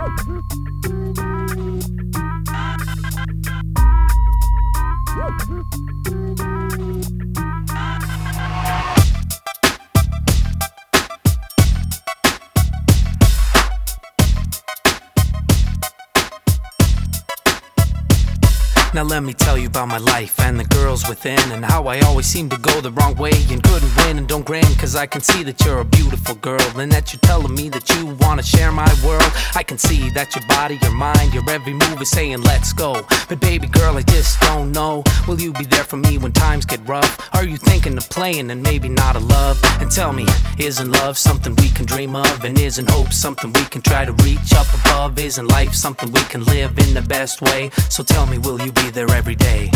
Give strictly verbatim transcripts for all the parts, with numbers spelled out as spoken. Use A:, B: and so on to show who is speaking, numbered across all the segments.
A: Now let me tell you about my life and the girls within, and how I always seem to go the wrong way and couldn't win and don't grin, cause I can see that you're a beautiful girl, and that you're telling me that you wanna share my world. I can see that your body, your mind, your every move is saying let's go. But baby girl, I just don't know, will you be there for me when times get rough? Are you thinking of playing and maybe not a love? And tell me, isn't love something we can dream of? And isn't hope something we can try to reach up above? Isn't life something we can live in the best way? So tell me, will you be there every day?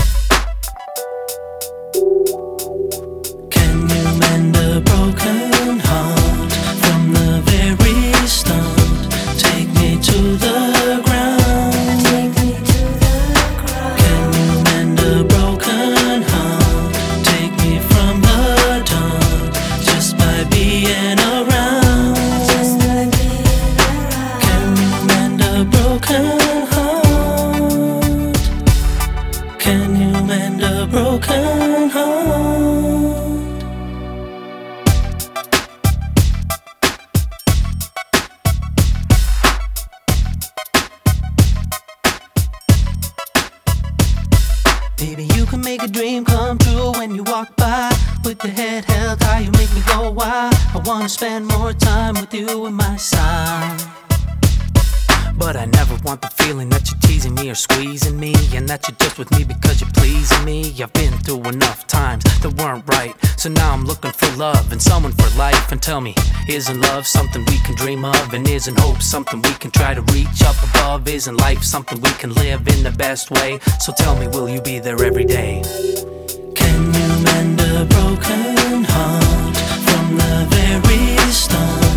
B: Can you mend a broken heart from the very start? Take me to the ground. Take me to the ground. Can you mend a broken heart? Take me from the dark just by being around. Just by being around. Can you mend a broken heart? Can you mend a broken heart? Baby, you can make a dream come true when you walk by with your head held high. You make me go wild. I wanna spend more time with you at my side.
A: But I never want the feeling that you're teasing me or squeezing me, and that you're just with me because you're pleasing me. I've been through enough times that weren't right, so now I'm looking for love and someone for life. And tell me, isn't love something we can dream of? And isn't hope something we can try to reach up above? Isn't life something we can live in the best way? So tell me, will you be there every day?
B: Can you mend a broken heart from the very start?